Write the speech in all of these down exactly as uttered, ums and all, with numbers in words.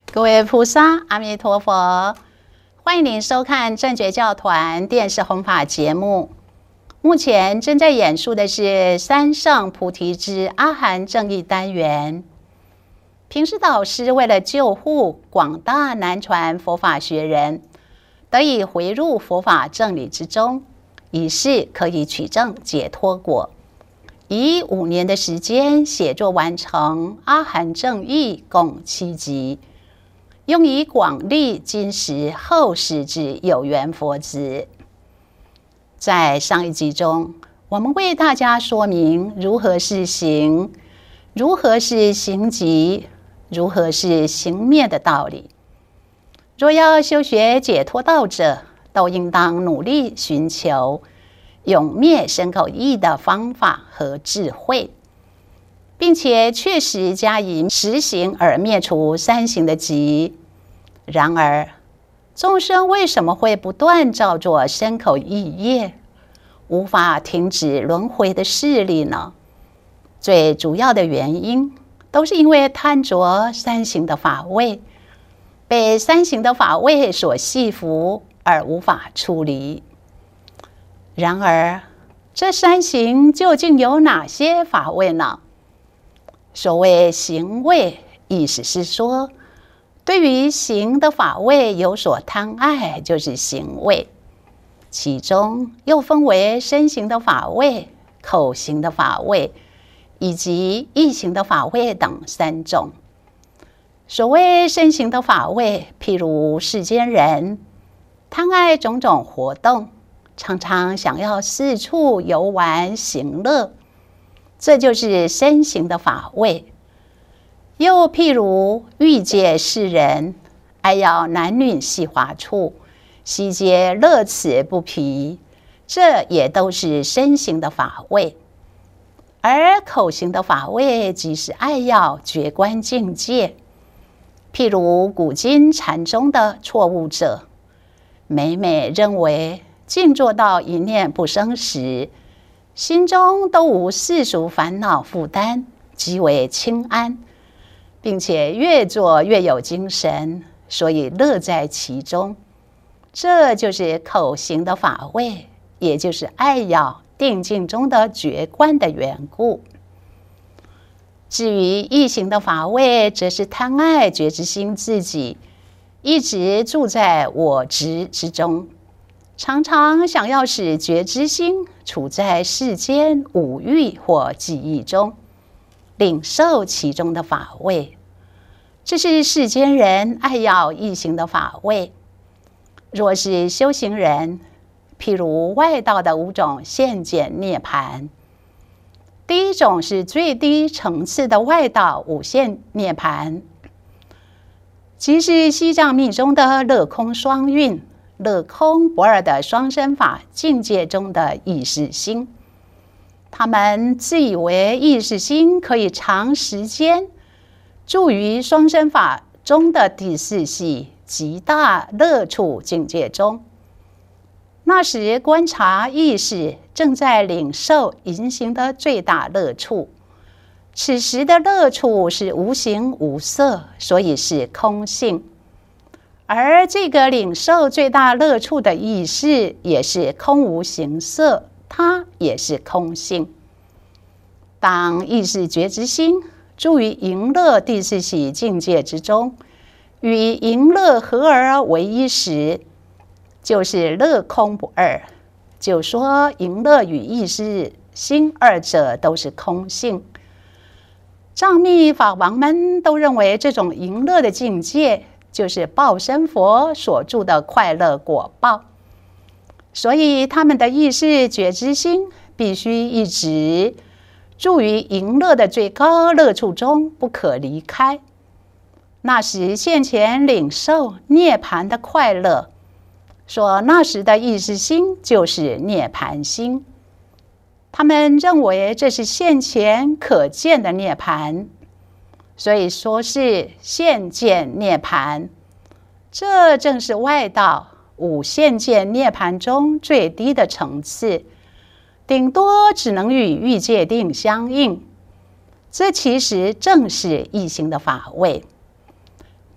各位菩萨，阿弥陀佛！欢迎您收看正觉教团电视弘法节目。目前正在演述的是三圣菩提之阿含正义单元。平时导师为了救护广大南传佛法学人，得以回入佛法正理之中，以是可以取证解脱果。以五年的时间写作完成《阿含正义》共七集，用以广利今时后世之有缘佛子。在上一集中，我们为大家说明如何是行，如何是行集，如何是行灭的道理。若要修学解脱道者，都应当努力寻求永灭身口意的方法和智慧，并且确实加以实行而灭除三行的集。然而，众生为什么会不断造作身口意业，无法停止轮回的势力呢？最主要的原因都是因为贪着三行的法味，被三行的法味所系缚而无法出离。然而，这三行究竟有哪些法味呢？所谓行味，意思是说，对于行的法味有所贪爱，就是行味。其中又分为身行的法味、口行的法味，以及意行的法味等三种。所谓身行的法味，譬如世间人贪爱种种活动，常常想要四处游玩行乐，这就是身行的法味。又譬如欲界世人，爱要男女细滑处，悉皆乐此不疲，这也都是身行的法味。而口行的法味，即是爱要觉观境界。譬如古今禅宗的错误者，每每认为静坐到一念不生时，心中都无世俗烦恼负担，极为清安，并且越做越有精神，所以乐在其中。这就是口行的法味，也就是爱要定境中的觉观的缘故。至于意行的法味，则是贪爱觉知心自己一直住在我执之中，常常想要使觉知心处在世间五欲或记忆中，领受其中的法味。这是世间人爱要意行的法味。若是修行人，譬如外道的五种现见涅槃，第一种是最低层次的外道五现涅槃，即是西藏密中的乐空双运、乐空不二的双身法境界中的意识心。他们自以为意识心可以长时间住于双身法中的第四系极大乐处境界中。那时观察意识正在领受淫行的最大乐处，此时的乐处是无形无色，所以是空性。而这个领受最大乐处的意识也是空无形色，它也是空性。当意识觉知心住于淫乐第四系境界之中，与淫乐合而为一时，就是乐空不二。就说淫乐与意识心二者都是空性。藏密法王们都认为这种淫乐的境界就是报身佛所住的快乐果报，所以他们的意识觉知心必须一直住于淫乐的最高乐处中，不可离开。那时现前领受涅槃的快乐，说那时的意识心就是涅槃心。他们认为这是现前可见的涅槃，所以说是现见涅槃。这正是外道五现见涅槃中最低的层次，顶多只能与欲界定相应。这其实正是意行的法味。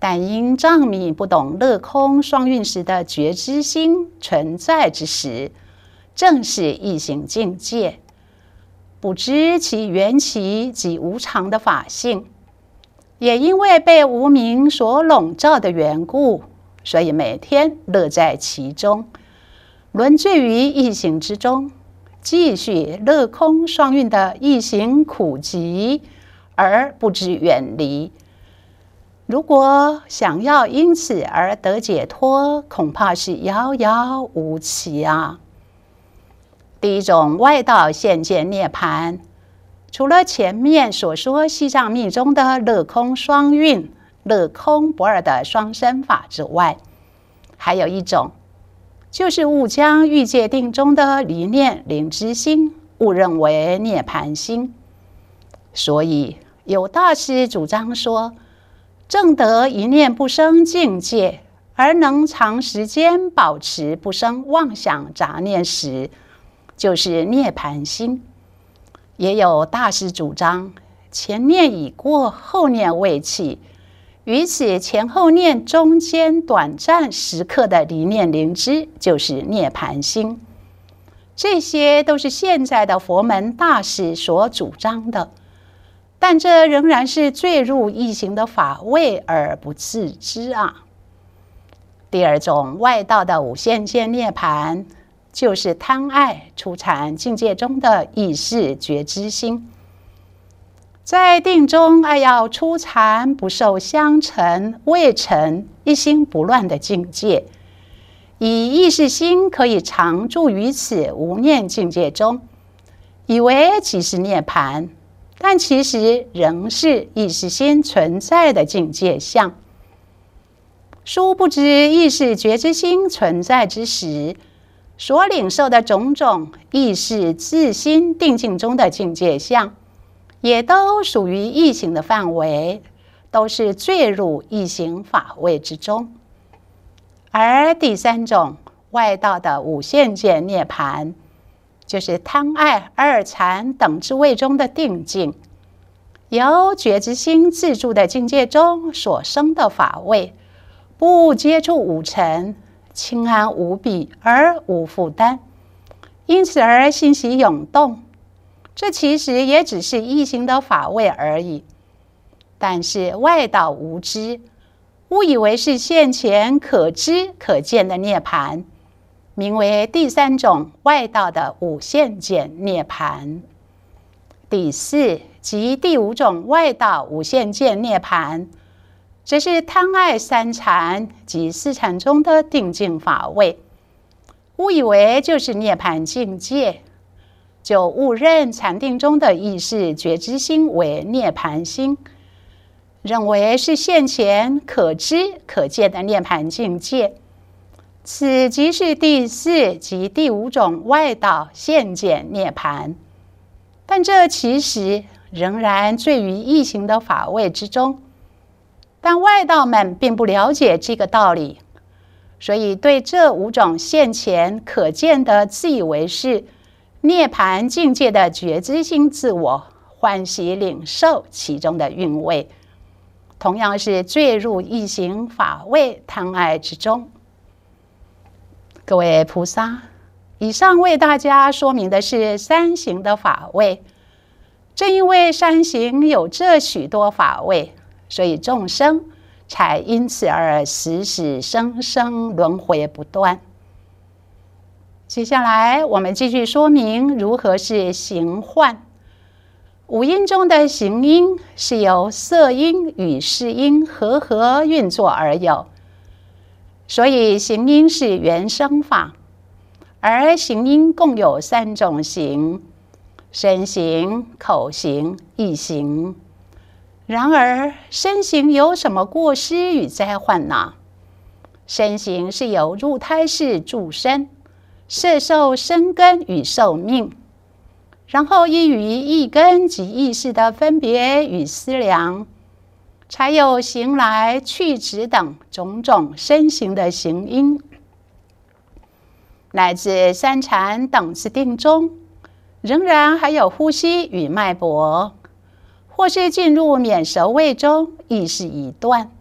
但因藏密不懂乐空双运时的觉知心存在之时，正是异行境界，不知其缘起及无常的法性，也因为被无明所笼罩的缘故，所以每天乐在其中，沦坠于异行之中，继续乐空双运的异行苦集，而不知远离。如果想要因此而得解脱，恐怕是遥遥无期啊。第一种外道现见涅槃，除了前面所说西藏密中的乐空双运、乐空不二的双生法之外，还有一种，就是误将欲界定中的离念灵知心误认为涅槃心。所以有大师主张说，证得一念不生境界，而能长时间保持不生妄想杂念时，就是涅槃心。也有大师主张，前念已过，后念未起，于此前后念中间短暂时刻的离念灵知，就是涅槃心。这些都是现在的佛门大师所主张的，但这仍然是坠入异行的法位而不自知啊。第二种外道的无限界涅槃，就是贪爱初禅境界中的意识觉知心，在定中爱要初禅不受相尘未尘一心不乱的境界，以意识心可以常住于此无念境界中，以为即是涅槃，但其实仍是意识心存在的境界相。殊不知意识觉知心存在之时，所领受的种种意识自心定境中的境界相，也都属于异行的范围，都是坠入异行法位之中。而第三种外道的无限界涅槃，就是贪爱二禅等之位中的定境，由觉知心自住的境界中所生的法位，不接触五尘，清安无比而无负担，因此而欣喜涌动。这其实也只是异行的法位而已，但是外道无知，误以为是现前可知可见的涅槃，名为第三种外道的无限界涅槃。第四及第五种外道无限界涅槃，这是贪爱三禅及四禅中的定境法位，误以为就是涅槃境界，就误认禅定中的意识觉知心为涅槃心，认为是现前可知可见的涅槃境界。此即是第四及第五种外道现见涅槃，但这其实仍然坠于异行的法位之中。但外道们并不了解这个道理，所以对这五种现前可见的自以为是涅槃境界的觉知心自我，欢喜领受其中的韵味，同样是坠入异行法位贪爱之中。各位菩萨，以上为大家说明的是三行的法位。正因为三行有这许多法位，所以众生才因此而死死生生轮回不断。接下来我们继续说明如何是行幻。五音中的行音是由色音与识音合合运作而有，所以行音是原生法。而行音共有三种行：身行、口行、意行。然而身行有什么过失与灾患呢？身行是由入胎式助身，摄受生根与寿命，然后依于意根及意识的分别与思量，才有行来去止等种种身行的行因，乃至三禅等次定中，仍然还有呼吸与脉搏，或是进入免熟位中，意识已断，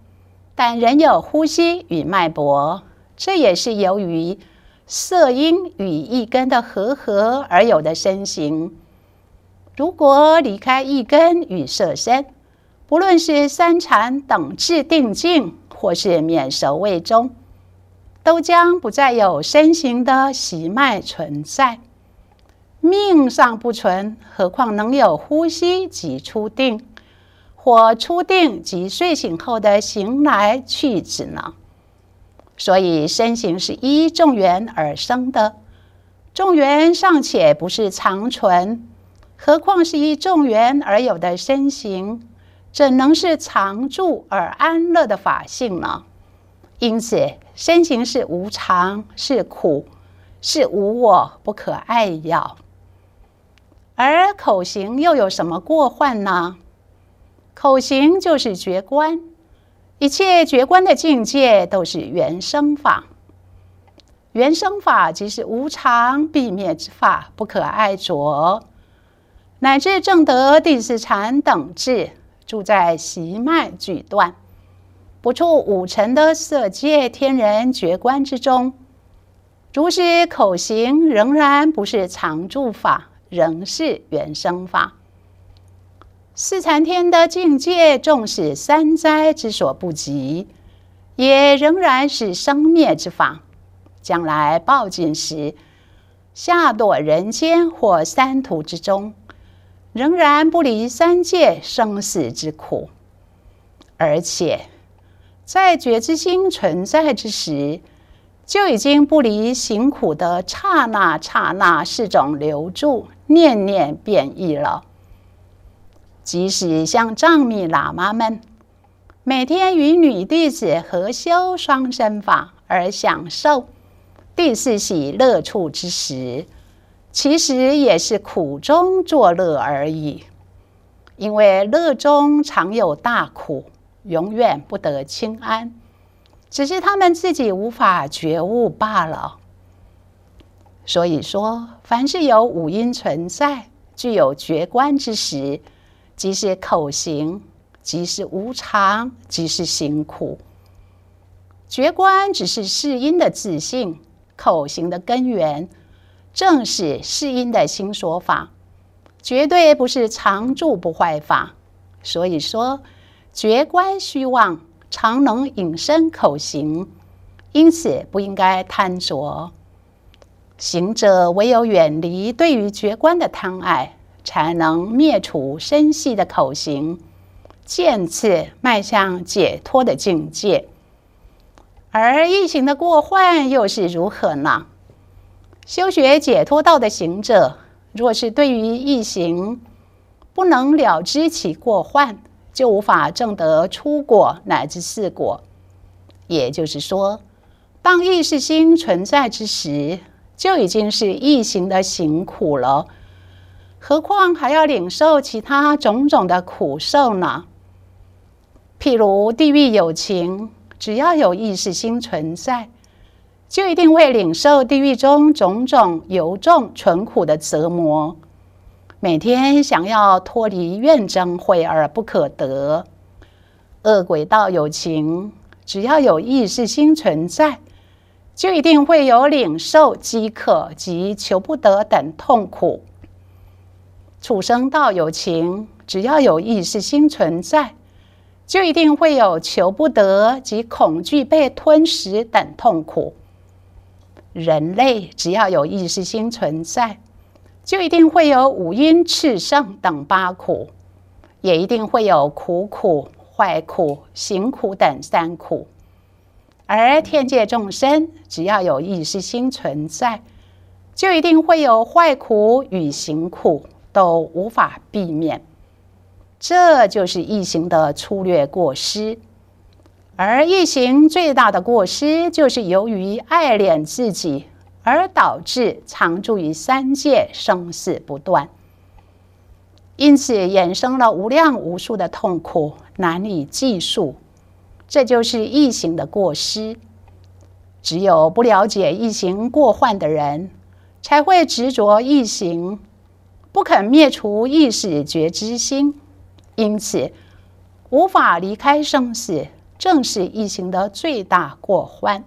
但仍有呼吸与脉搏，这也是由于色音与意根的和合而有的身形。如果离开意根与色身，不论是三禅等至定境，或是免熟味中，都将不再有身形的习脉存在。命尚不存，何况能有呼吸及出定，或出定及睡醒后的行来去止呢？所以身形是依众缘而生的，众缘尚且不是常存，何况是依众缘而有的身形，怎能是常住而安乐的法性呢？因此身形是无常，是苦，是无我，不可爱要。而口行又有什么过患呢？口行就是觉观，一切觉观的境界都是缘生法。缘生法即是无常必灭之法，不可爱着，乃至证得第四禅等智，住在习脉俱断，不触五尘的色界天人觉观之中。如是口行仍然不是常住法，仍是缘生法。四禅天的境界，纵使三灾之所不及，也仍然是生灭之法。将来报尽时，下堕人间或三途之中，仍然不离三界生死之苦。而且在觉知心存在之时，就已经不离行苦的刹那刹那是种流注，念念变异了。即使像藏密喇嘛们每天与女弟子合修双身法而享受第四喜乐处之时，其实也是苦中作乐而已。因为乐中常有大苦，永远不得清安，只是他们自己无法觉悟罢了。所以说，凡是有五阴存在，具有觉观之时，即是口行，即是无常，即是行苦。觉观只是世因的自性，口行的根源正是世因的心说法，绝对不是常住不坏法。所以说觉观虚妄，常能引申口行，因此不应该贪着。行者唯有远离对于觉观的贪爱，才能灭除身系的口行，渐次迈向解脱的境界。而异行的过患又是如何呢？修学解脱道的行者，若是对于异行不能了知其过患，就无法证得初果乃至四果。也就是说，当意识心存在之时，就已经是异行的行苦了，何况还要领受其他种种的苦受呢？譬如地狱有情，只要有意识心存在，就一定会领受地狱中种种尤重纯苦的折磨，每天想要脱离怨憎会而不可得。恶鬼道有情，只要有意识心存在，就一定会有领受饥渴及求不得等痛苦。畜生道有情，只要有意识心存在，就一定会有求不得及恐惧被吞食等痛苦。人类只要有意识心存在，就一定会有五阴炽盛等八苦，也一定会有苦苦、坏苦、行苦等三苦。而天界众生只要有意识心存在，就一定会有坏苦与行苦，都无法避免。这就是异行的粗略过失。而异行最大的过失，就是由于爱恋自己，而导致常住于三界，生死不断，因此衍生了无量无数的痛苦，难以计数。这就是异行的过失。只有不了解异行过患的人，才会执着异行，不肯灭除意识觉知心，因此无法离开生死， 正是一行的最大过患。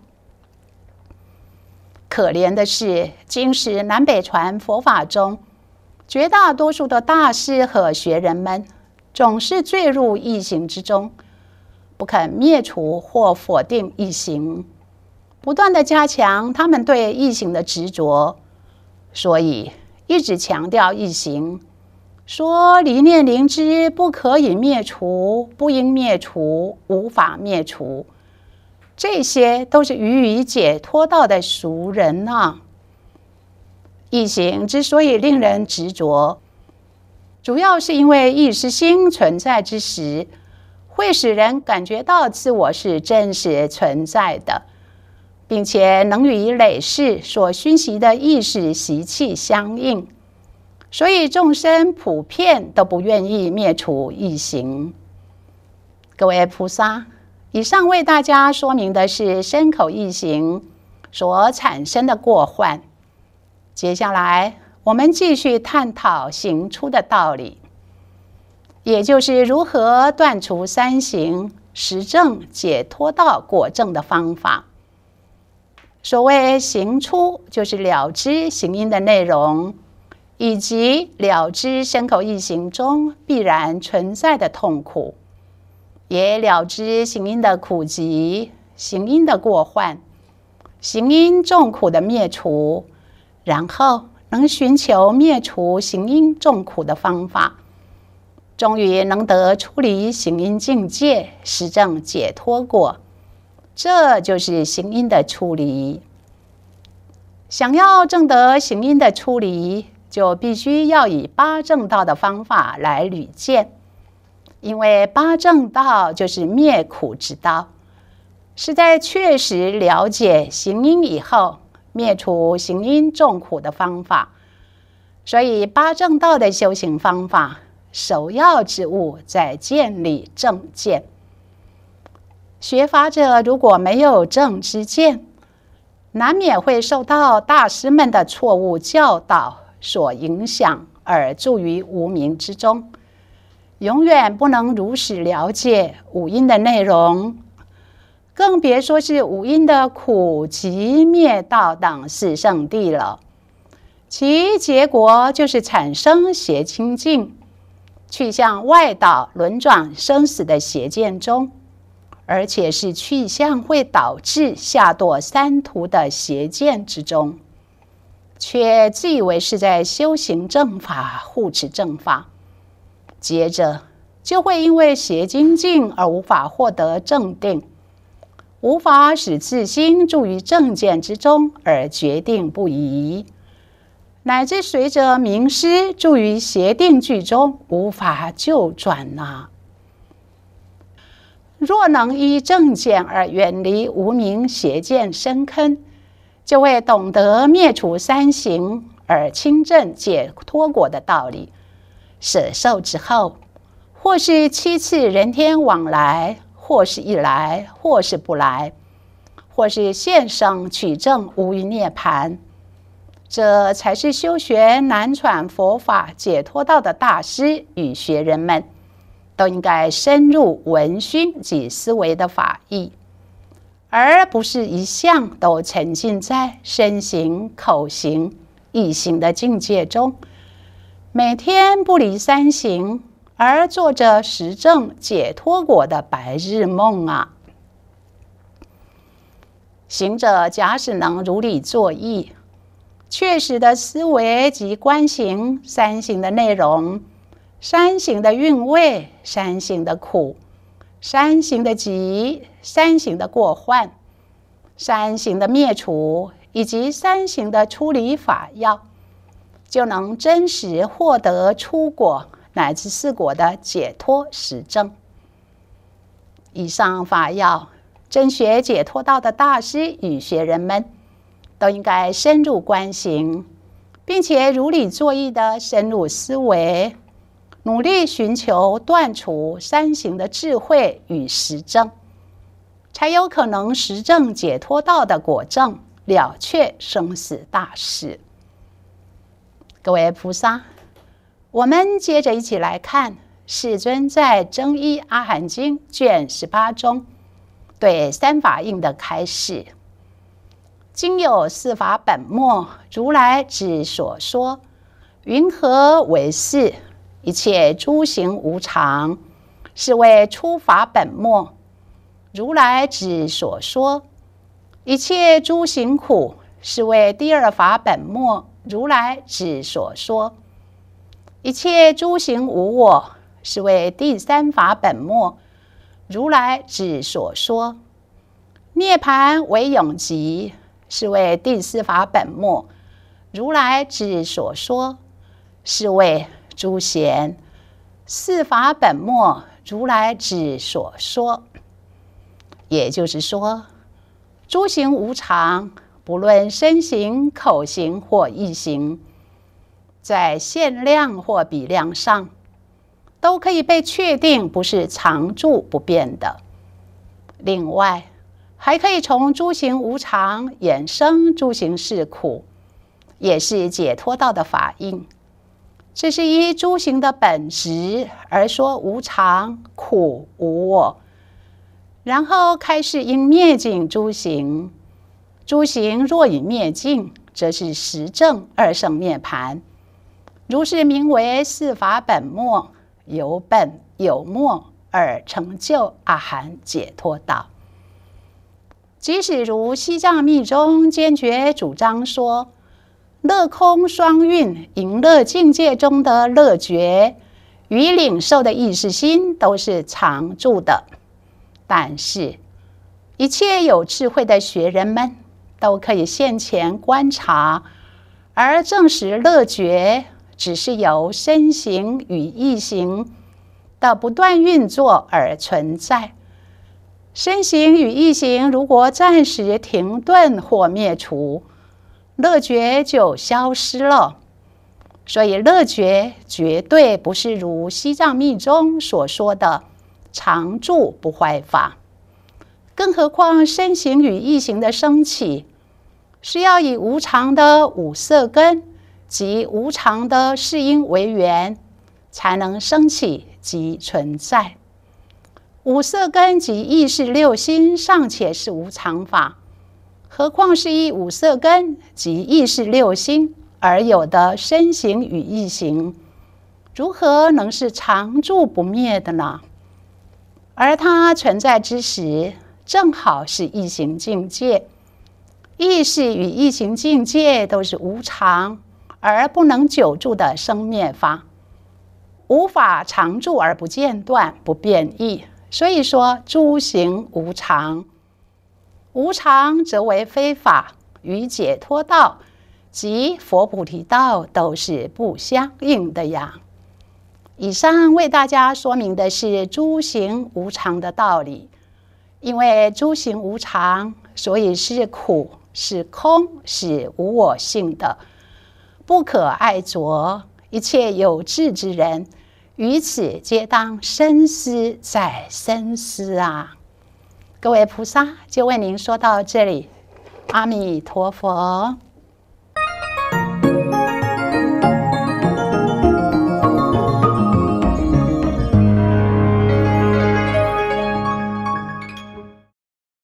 可怜的是，今时南北传佛法中，绝大多数的大师和学人们总是坠入异行之中，不肯灭除或否定异行，不断地加强他们对异行的执着，所以一直强调异行，说离念灵知不可以灭除，不应灭除，无法灭除，这些都是予以解脱道的俗人啊。异行之所以令人执着，主要是因为意识心存在之时，会使人感觉到自我是真实存在的，并且能与累世所熏习的意识习气相应，所以众生普遍都不愿意灭除异行。各位菩萨，以上为大家说明的是身口异行所产生的过患。接下来我们继续探讨行出的道理，也就是如何断除三行，实证解脱道果证的方法。所谓行出，就是了知行因的内容，以及了知身口意行中必然存在的痛苦，也了知行因的苦集、行因的过患、行因众苦的灭除，然后能寻求灭除行因众苦的方法，终于能得出离行因境界，实证解脱果。这就是行因的出离。想要证得行因的出离，就必须要以八正道的方法来履见，因为八正道就是灭苦之道，是在确实了解行因以后，灭除行因众苦的方法。所以八正道的修行方法，首要之务在建立正见。学法者如果没有正知见，难免会受到大师们的错误教导所影响，而住于无明之中，永远不能如实了解五因的内容，更别说是五因的苦集灭道等四圣谛了。其结果就是产生邪清净，去向外道轮转生死的邪见中，而且是去向会导致下堕三途的邪见之中，却自以为是在修行正法、护持正法，接着就会因为邪精进而无法获得正定，无法使自心住于正见之中而决定不移，乃至随着名师住于邪定句中，无法救转啊。若能依正见而远离无明邪见深坑，就会懂得灭除三行而清正解脱果的道理。舍受之后，或是七次人天往来，或是一来，或是不来，或是现生取证无余涅槃，这才是修学南传佛法解脱道的大师与学人们都应该深入闻熏及思维的法义，而不是一向都沉浸在身行、口行、意行的境界中，每天不离三行，而做着实证解脱果的白日梦啊！行者假使能如理作意，确实的思维及观行三行的内容，三行的韵味，三行的苦，三行的集，三行的过患，三行的灭除，以及三行的出离法要，就能真实获得出果乃至四果的解脱实证。以上法要，真学解脱道的大师与学人们都应该深入观行，并且如理作意的深入思维，努力寻求断除三行的智慧与实证，才有可能实证解脱道的果证，了却生死大事。各位菩萨，我们接着一起来看世尊在《增一阿含经》卷十八中对三法印的开示。今有四法本末，如来之所说，云何为是？一切诸行无常，是为初法本末。如来之所说，一切诸行苦，是为第二法本末。如来之所说，一切诸行无我，是为第三法本末。如来之所说，涅槃为永极，是为第四法本末。如来之所说，是为诸贤四法本末。如来之所说，也就是说，诸行无常，不论身行、口行或意行，在限量或比量上，都可以被确定不是常住不变的。另外，还可以从诸行无常衍生诸行是苦，也是解脱道的法印。这是依诸行的本质而说无常、苦、无我，然后开始因灭尽诸行。诸行若已灭尽，则是实证二圣涅槃。如是名为四法本末，有本有末，而成就阿含解脱道。即使如西藏密中坚决主张说，乐空双运淫乐境界中的乐觉与领受的意识心都是常住的，但是一切有智慧的学人们都可以现前观察，而证实乐觉只是由身行与意行的不断运作而存在。身行与意行如果暂时停顿或灭除，乐觉就消失了。所以乐觉绝对不是如西藏密中所说的常住不坏法。更何况身行与意行的升起，是要以无常的五色根及无常的世因为缘，才能升起及存在。五色根及意识六心尚且是无常法，何况是以五色根及意识六心而有的身行与意行，如何能是常住不灭的呢？而它存在之时，正好是意行境界。意识与意行境界都是无常而不能久住的生灭法，无法常住而不间断不变异。所以说诸行无常，无常则为非法，与解脱道及佛菩提道都是不相应的呀。以上为大家说明的是诸行无常的道理。因为诸行无常，所以是苦，是空，是无我性的，不可爱着。一切有志之人，于此皆当深思再深思啊！各位菩萨，就为您说到这里，阿弥陀佛。